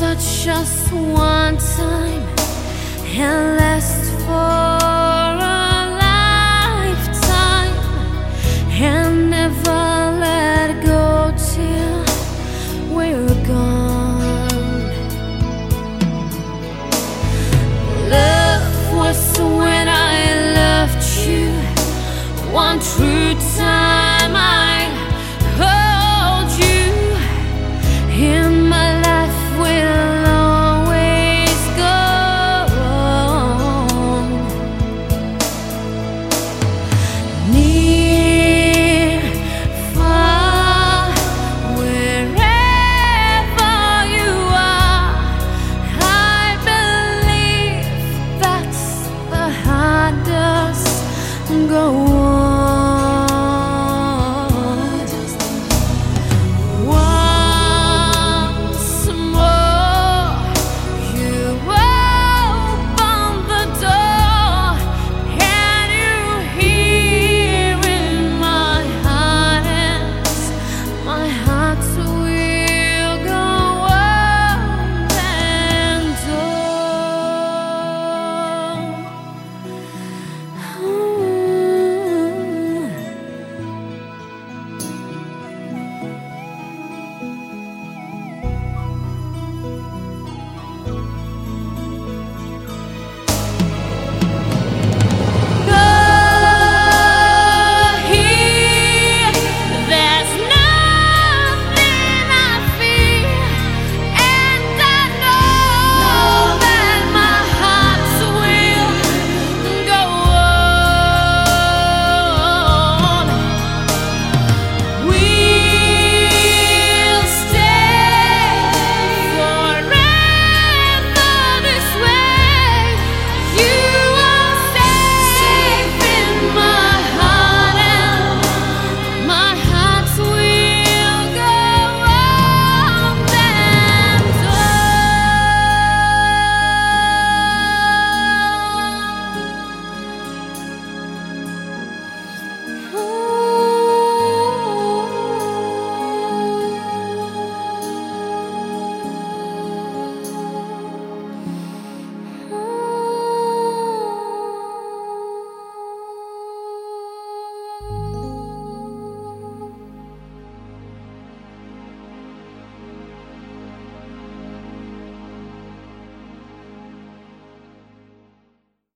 touch us one time and last for a lifetime, and never let go till we're gone. Love was when I loved you, one true time I hold you. In my life will always go on. Near, far, wherever you are, I believe that's the hardest go on. So